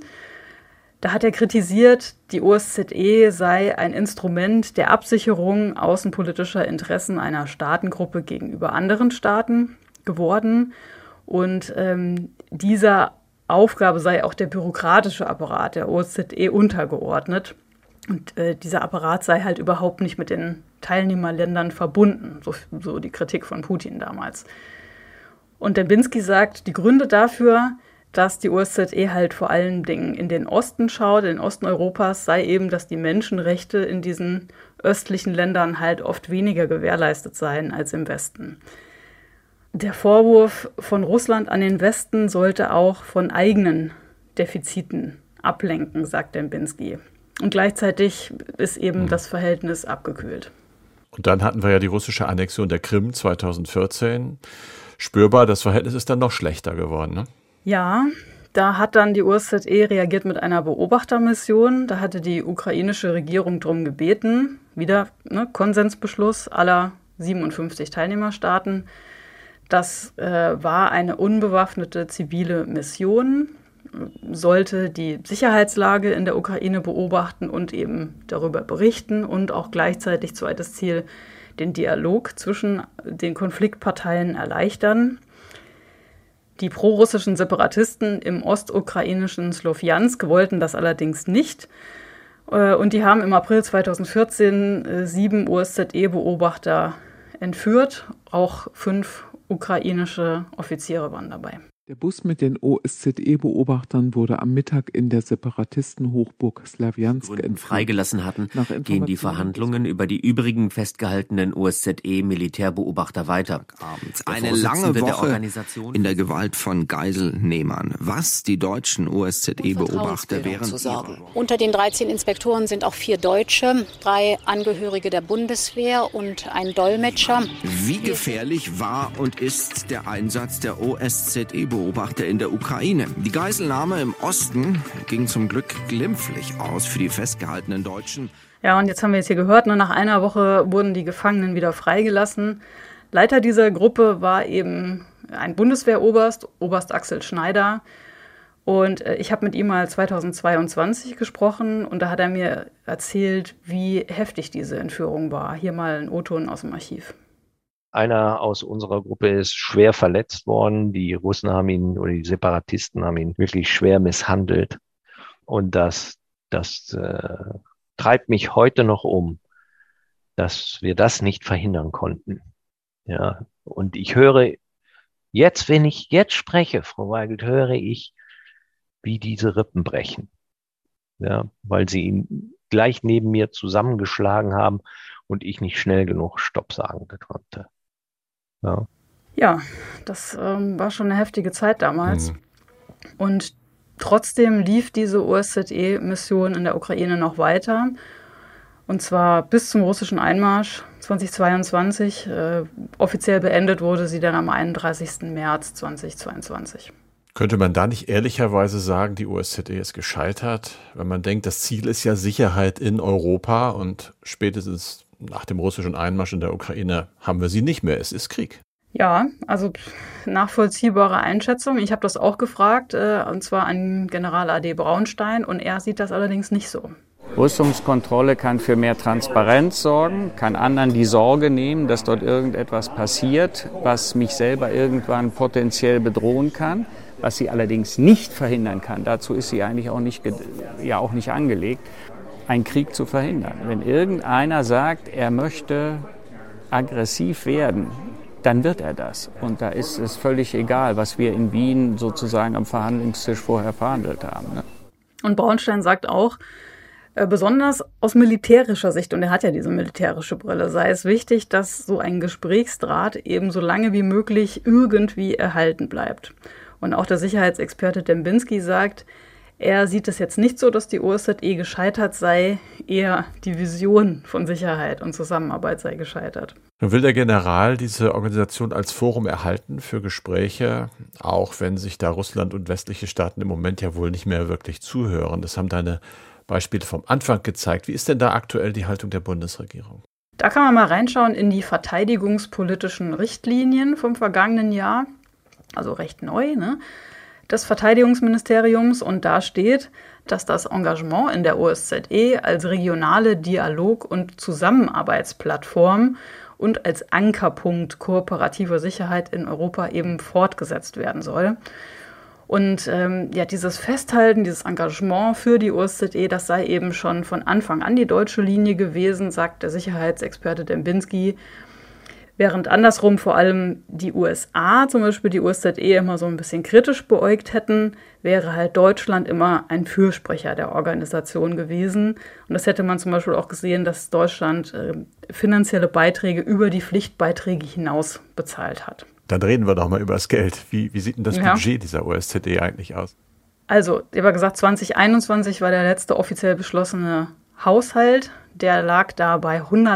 Da hat er kritisiert, die OSZE sei ein Instrument der Absicherung außenpolitischer Interessen einer Staatengruppe gegenüber anderen Staaten geworden. Und dieser Aufgabe sei auch der bürokratische Apparat der OSZE untergeordnet. Und dieser Apparat sei halt überhaupt nicht mit den Teilnehmerländern verbunden, so die Kritik von Putin damals. Und Dembinski sagt, die Gründe dafür, dass die OSZE halt vor allen Dingen in den Osten schaut, in den Osten Europas, sei eben, dass die Menschenrechte in diesen östlichen Ländern halt oft weniger gewährleistet seien als im Westen. Der Vorwurf von Russland an den Westen sollte auch von eigenen Defiziten ablenken, sagt Dembinski. Und gleichzeitig ist eben das Verhältnis abgekühlt. Und dann hatten wir ja die russische Annexion der Krim 2014. Spürbar, das Verhältnis ist dann noch schlechter geworden, ne? Ja, da hat dann die OSZE reagiert mit einer Beobachtermission. Da hatte die ukrainische Regierung darum gebeten, wieder Konsensbeschluss aller 57 Teilnehmerstaaten. Das war eine unbewaffnete zivile Mission, sollte die Sicherheitslage in der Ukraine beobachten und eben darüber berichten und auch gleichzeitig, zweites Ziel, den Dialog zwischen den Konfliktparteien erleichtern. Die prorussischen Separatisten im ostukrainischen Slowjansk wollten das allerdings nicht. Und die haben im April 2014 7 OSZE-Beobachter entführt. Auch 5 ukrainische Offiziere waren dabei. Der Bus mit den OSZE-Beobachtern wurde am Mittag in der Separatistenhochburg Slawjansk freigelassen hatten, gehen die Verhandlungen über die übrigen festgehaltenen OSZE-Militärbeobachter weiter. Eine lange Woche in der Gewalt von Geiselnehmern. Was die deutschen OSZE-Beobachter wären. Unter den 13 Inspektoren sind auch 4 Deutsche, 3 Angehörige der Bundeswehr und ein Dolmetscher. Wie gefährlich war und ist der Einsatz der OSZE-Beobachter in der Ukraine? Die Geiselnahme im Osten ging zum Glück glimpflich aus für die festgehaltenen Deutschen. Ja, und jetzt haben wir jetzt hier gehört, nur nach einer Woche wurden die Gefangenen wieder freigelassen. Leiter dieser Gruppe war eben ein Bundeswehroberst, Oberst Axel Schneider. Und ich habe mit ihm mal 2022 gesprochen und da hat er mir erzählt, wie heftig diese Entführung war. Hier mal ein O-Ton aus dem Archiv. Einer aus unserer Gruppe ist schwer verletzt worden. Die Russen haben ihn oder die Separatisten haben ihn wirklich schwer misshandelt. Und das treibt mich heute noch um, dass wir das nicht verhindern konnten. Ja, und ich höre jetzt, wenn ich jetzt spreche, Frau Weigelt, höre ich, wie diese Rippen brechen. Ja, weil sie ihn gleich neben mir zusammengeschlagen haben und ich nicht schnell genug Stopp sagen konnte. Ja, das war schon eine heftige Zeit damals. Und trotzdem lief diese OSZE-Mission in der Ukraine noch weiter. Und zwar bis zum russischen Einmarsch 2022. Offiziell beendet wurde sie dann am 31. März 2022. Könnte man da nicht ehrlicherweise sagen, die OSZE ist gescheitert? Wenn man denkt, das Ziel ist ja Sicherheit in Europa und spätestens nach dem russischen Einmarsch in der Ukraine haben wir sie nicht mehr. Es ist Krieg. Ja, also nachvollziehbare Einschätzung. Ich habe das auch gefragt, und zwar an General A.D. Braunstein, und er sieht das allerdings nicht so. Rüstungskontrolle kann für mehr Transparenz sorgen, kann anderen die Sorge nehmen, dass dort irgendetwas passiert, was mich selber irgendwann potenziell bedrohen kann, was sie allerdings nicht verhindern kann. Dazu ist sie eigentlich auch nicht angelegt, einen Krieg zu verhindern. Wenn irgendeiner sagt, er möchte aggressiv werden, dann wird er das. Und da ist es völlig egal, was wir in Wien sozusagen am Verhandlungstisch vorher verhandelt haben. Ne? Und Braunstein sagt auch, besonders aus militärischer Sicht, und er hat ja diese militärische Brille, sei es wichtig, dass so ein Gesprächsdraht eben so lange wie möglich irgendwie erhalten bleibt. Und auch der Sicherheitsexperte Dembinski sagt, er sieht es jetzt nicht so, dass die OSZE gescheitert sei, eher die Vision von Sicherheit und Zusammenarbeit sei gescheitert. Nun will der General diese Organisation als Forum erhalten für Gespräche, auch wenn sich da Russland und westliche Staaten im Moment ja wohl nicht mehr wirklich zuhören. Das haben deine Beispiele vom Anfang gezeigt. Wie ist denn da aktuell die Haltung der Bundesregierung? Da kann man mal reinschauen in die verteidigungspolitischen Richtlinien vom vergangenen Jahr, also recht neu, ne, des Verteidigungsministeriums. Und da steht, dass das Engagement in der OSZE als regionale Dialog- und Zusammenarbeitsplattform und als Ankerpunkt kooperativer Sicherheit in Europa eben fortgesetzt werden soll. Und dieses Festhalten, dieses Engagement für die OSZE, das sei eben schon von Anfang an die deutsche Linie gewesen, sagt der Sicherheitsexperte Dembinski. Während andersrum vor allem die USA, zum Beispiel die OSZE, immer so ein bisschen kritisch beäugt hätten, wäre halt Deutschland immer ein Fürsprecher der Organisation gewesen. Und das hätte man zum Beispiel auch gesehen, dass Deutschland finanzielle Beiträge über die Pflichtbeiträge hinaus bezahlt hat. Dann reden wir doch mal über das Geld. Wie sieht denn das Budget dieser OSZE eigentlich aus? Also, ich habe gesagt, 2021 war der letzte offiziell beschlossene Haushalt. Der lag da bei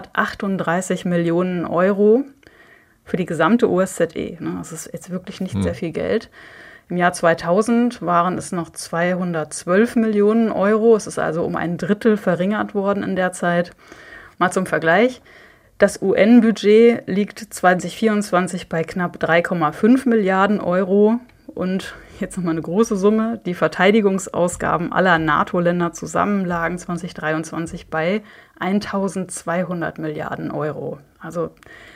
138 Millionen Euro für die gesamte OSZE. Das ist jetzt wirklich nicht sehr viel Geld. Im Jahr 2000 waren es noch 212 Millionen Euro. Es ist also um ein Drittel verringert worden in der Zeit. Mal zum Vergleich. Das UN-Budget liegt 2024 bei knapp 3,5 Milliarden Euro. Und jetzt nochmal eine große Summe. Die Verteidigungsausgaben aller NATO-Länder zusammen lagen 2023 bei 1.200 Milliarden Euro. Also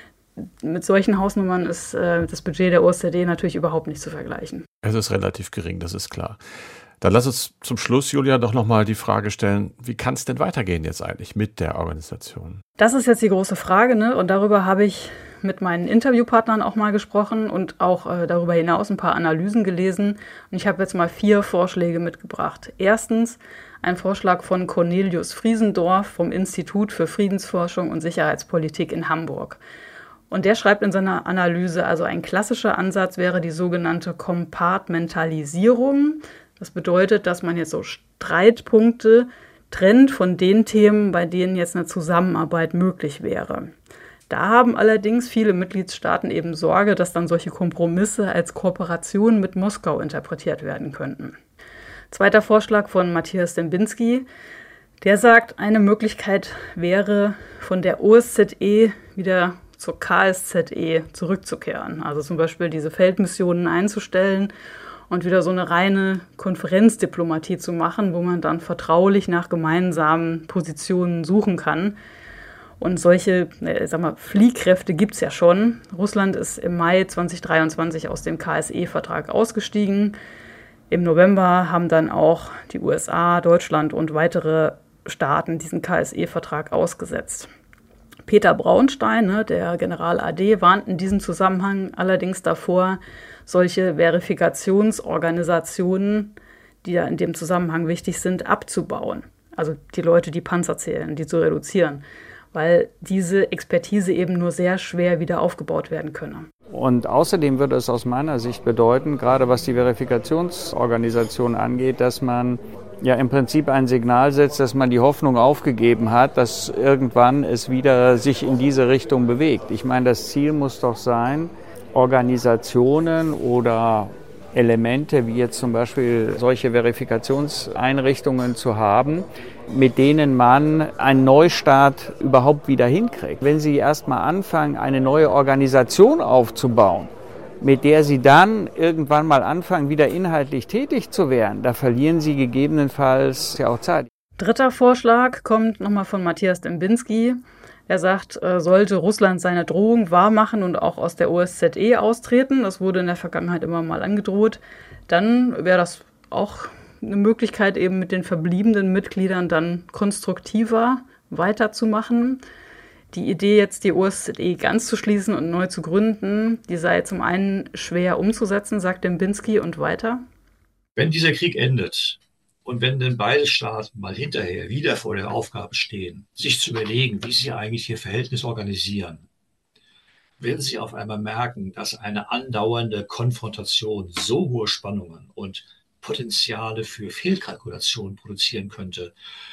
mit solchen Hausnummern ist das Budget der OSZE natürlich überhaupt nicht zu vergleichen. Es ist relativ gering, das ist klar. Dann lass uns zum Schluss, Julia, doch nochmal die Frage stellen, wie kann es denn weitergehen jetzt eigentlich mit der Organisation? Das ist jetzt die große Frage, ne? Und darüber habe ich mit meinen Interviewpartnern auch mal gesprochen und auch darüber hinaus ein paar Analysen gelesen. Und ich habe jetzt mal 4 Vorschläge mitgebracht. Erstens ein Vorschlag von Cornelius Friesendorf vom Institut für Friedensforschung und Sicherheitspolitik in Hamburg. Und der schreibt in seiner Analyse, also ein klassischer Ansatz wäre die sogenannte Kompartmentalisierung. Das bedeutet, dass man jetzt so Streitpunkte trennt von den Themen, bei denen jetzt eine Zusammenarbeit möglich wäre. Da haben allerdings viele Mitgliedstaaten eben Sorge, dass dann solche Kompromisse als Kooperation mit Moskau interpretiert werden könnten. Zweiter Vorschlag von Matthias Dembinski. Der sagt, eine Möglichkeit wäre, von der OSZE wieder zur KSZE zurückzukehren. Also zum Beispiel diese Feldmissionen einzustellen und wieder so eine reine Konferenzdiplomatie zu machen, wo man dann vertraulich nach gemeinsamen Positionen suchen kann. Und solche, Fliehkräfte gibt es ja schon. Russland ist im Mai 2023 aus dem KSE-Vertrag ausgestiegen. Im November haben dann auch die USA, Deutschland und weitere Staaten diesen KSE-Vertrag ausgesetzt. Peter Braunstein, der General AD, warnt in diesem Zusammenhang allerdings davor, solche Verifikationsorganisationen, die ja in dem Zusammenhang wichtig sind, abzubauen. Also die Leute, die Panzer zählen, die zu reduzieren, weil diese Expertise eben nur sehr schwer wieder aufgebaut werden könne. Und außerdem würde es aus meiner Sicht bedeuten, gerade was die Verifikationsorganisation angeht, dass man ja im Prinzip ein Signal setzt, dass man die Hoffnung aufgegeben hat, dass irgendwann es wieder sich in diese Richtung bewegt. Ich meine, das Ziel muss doch sein, Organisationen oder Elemente wie jetzt zum Beispiel solche Verifikationseinrichtungen zu haben, mit denen man einen Neustart überhaupt wieder hinkriegt. Wenn Sie erstmal anfangen, eine neue Organisation aufzubauen, mit der Sie dann irgendwann mal anfangen, wieder inhaltlich tätig zu werden, da verlieren Sie gegebenenfalls ja auch Zeit. Dritter Vorschlag kommt nochmal von Matthias Dembinski. Er sagt, sollte Russland seine Drohung wahrmachen und auch aus der OSZE austreten, das wurde in der Vergangenheit immer mal angedroht, dann wäre das auch eine Möglichkeit, eben mit den verbliebenen Mitgliedern dann konstruktiver weiterzumachen. Die Idee, jetzt die OSZE ganz zu schließen und neu zu gründen, die sei zum einen schwer umzusetzen, sagt Dembinski, und weiter. Wenn dieser Krieg endet und wenn dann beide Staaten mal hinterher wieder vor der Aufgabe stehen, sich zu überlegen, wie sie eigentlich ihr Verhältnis organisieren, wenn sie auf einmal merken, dass eine andauernde Konfrontation so hohe Spannungen und Potenziale für Fehlkalkulationen produzieren könnte,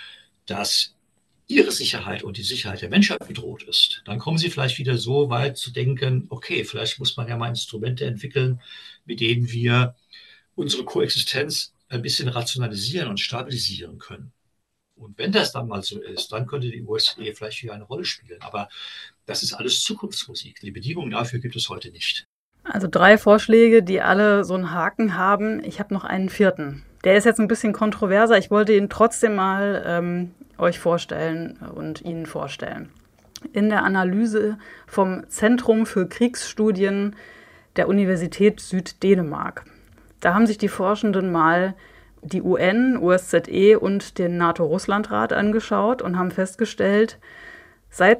dass ihre Sicherheit und die Sicherheit der Menschheit bedroht ist, dann kommen sie vielleicht wieder so weit zu denken, okay, vielleicht muss man ja mal Instrumente entwickeln, mit denen wir unsere Koexistenz ein bisschen rationalisieren und stabilisieren können. Und wenn das dann mal so ist, dann könnte die OSZE vielleicht wieder eine Rolle spielen. Aber das ist alles Zukunftsmusik. Die Bedingungen dafür gibt es heute nicht. Also 3 Vorschläge, die alle so einen Haken haben. Ich habe noch einen 4. Der ist jetzt ein bisschen kontroverser. Ich wollte ihn trotzdem mal euch vorstellen und Ihnen vorstellen. In der Analyse vom Zentrum für Kriegsstudien der Universität Süddänemark. Da haben sich die Forschenden mal die UN, OSZE und den NATO-Russland-Rat angeschaut und haben festgestellt, seit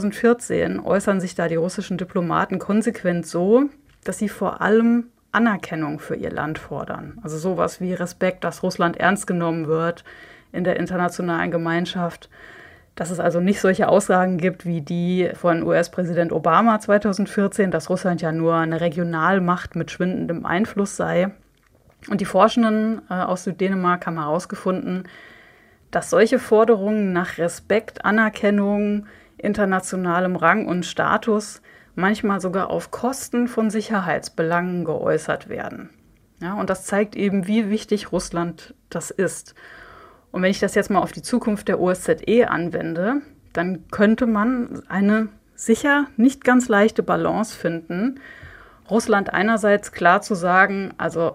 2014 äußern sich da die russischen Diplomaten konsequent so, dass sie vor allem Anerkennung für ihr Land fordern. Also sowas wie Respekt, dass Russland ernst genommen wird in der internationalen Gemeinschaft. Dass es also nicht solche Aussagen gibt wie die von US-Präsident Obama 2014, dass Russland ja nur eine Regionalmacht mit schwindendem Einfluss sei. Und die Forschenden aus Süddänemark haben herausgefunden, dass solche Forderungen nach Respekt, Anerkennung, internationalem Rang und Status manchmal sogar auf Kosten von Sicherheitsbelangen geäußert werden. Ja, und das zeigt eben, wie wichtig Russland das ist. Und wenn ich das jetzt mal auf die Zukunft der OSZE anwende, dann könnte man eine sicher nicht ganz leichte Balance finden, Russland einerseits klar zu sagen, also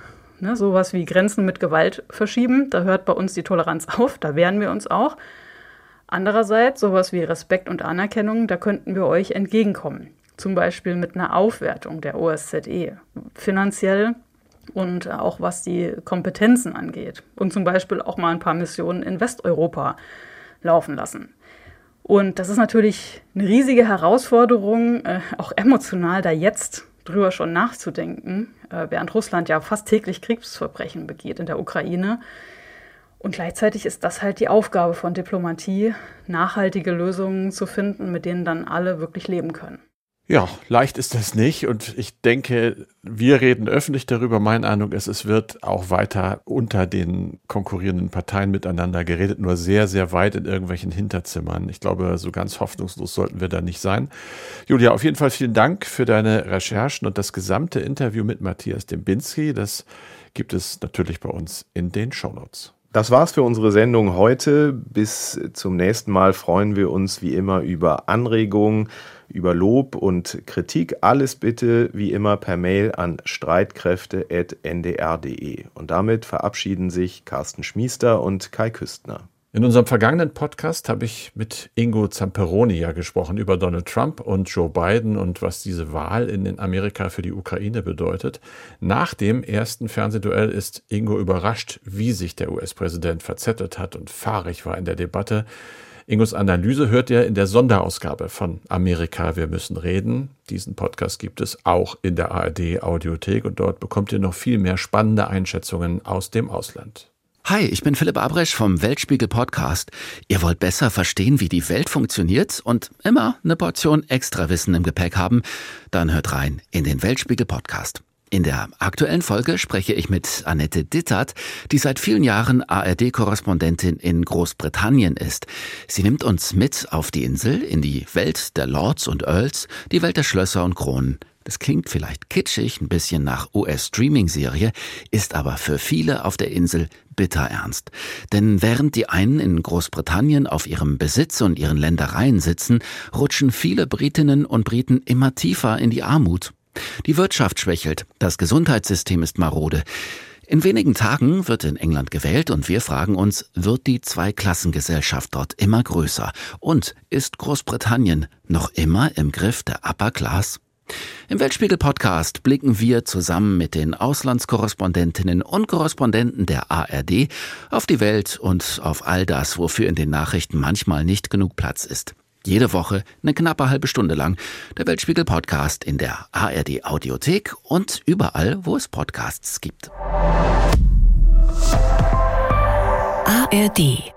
sowas wie Grenzen mit Gewalt verschieben, da hört bei uns die Toleranz auf, da wehren wir uns auch. Andererseits sowas wie Respekt und Anerkennung, da könnten wir euch entgegenkommen. Zum Beispiel mit einer Aufwertung der OSZE, finanziell und auch was die Kompetenzen angeht. Und zum Beispiel auch mal ein paar Missionen in Westeuropa laufen lassen. Und das ist natürlich eine riesige Herausforderung, auch emotional, da jetzt drüber schon nachzudenken, während Russland ja fast täglich Kriegsverbrechen begeht in der Ukraine. Und gleichzeitig ist das halt die Aufgabe von Diplomatie, nachhaltige Lösungen zu finden, mit denen dann alle wirklich leben können. Ja, leicht ist das nicht und ich denke, wir reden öffentlich darüber. Mein Eindruck ist, es wird auch weiter unter den konkurrierenden Parteien miteinander geredet, nur sehr, sehr weit in irgendwelchen Hinterzimmern. Ich glaube, so ganz hoffnungslos sollten wir da nicht sein. Julia, auf jeden Fall vielen Dank für deine Recherchen und das gesamte Interview mit Matthias Dembinski. Das gibt es natürlich bei uns in den Shownotes. Das war's für unsere Sendung heute. Bis zum nächsten Mal freuen wir uns wie immer über Anregungen, über Lob und Kritik. Alles bitte wie immer per Mail an streitkräfte@ndr.de. Und damit verabschieden sich Carsten Schmiester und Kai Küstner. In unserem vergangenen Podcast habe ich mit Ingo Zamperoni ja gesprochen über Donald Trump und Joe Biden und was diese Wahl in Amerika für die Ukraine bedeutet. Nach dem ersten Fernsehduell ist Ingo überrascht, wie sich der US-Präsident verzettelt hat und fahrig war in der Debatte. Ingos Analyse hört ihr in der Sonderausgabe von Amerika, wir müssen reden. Diesen Podcast gibt es auch in der ARD-Audiothek und dort bekommt ihr noch viel mehr spannende Einschätzungen aus dem Ausland. Hi, ich bin Philipp Abresch vom Weltspiegel Podcast. Ihr wollt besser verstehen, wie die Welt funktioniert und immer eine Portion Extrawissen im Gepäck haben? Dann hört rein in den Weltspiegel Podcast. In der aktuellen Folge spreche ich mit Annette Dittert, die seit vielen Jahren ARD-Korrespondentin in Großbritannien ist. Sie nimmt uns mit auf die Insel, in die Welt der Lords und Earls, die Welt der Schlösser und Kronen. Das klingt vielleicht kitschig, ein bisschen nach US-Streaming-Serie, ist aber für viele auf der Insel bitter ernst. Denn während die einen in Großbritannien auf ihrem Besitz und ihren Ländereien sitzen, rutschen viele Britinnen und Briten immer tiefer in die Armut. Die Wirtschaft schwächelt, das Gesundheitssystem ist marode. In wenigen Tagen wird in England gewählt und wir fragen uns, wird die Zweiklassengesellschaft dort immer größer? Und ist Großbritannien noch immer im Griff der Upper Class? Im Weltspiegel-Podcast blicken wir zusammen mit den Auslandskorrespondentinnen und Korrespondenten der ARD auf die Welt und auf all das, wofür in den Nachrichten manchmal nicht genug Platz ist. Jede Woche eine knappe halbe Stunde lang der Weltspiegel-Podcast in der ARD-Audiothek und überall, wo es Podcasts gibt. ARD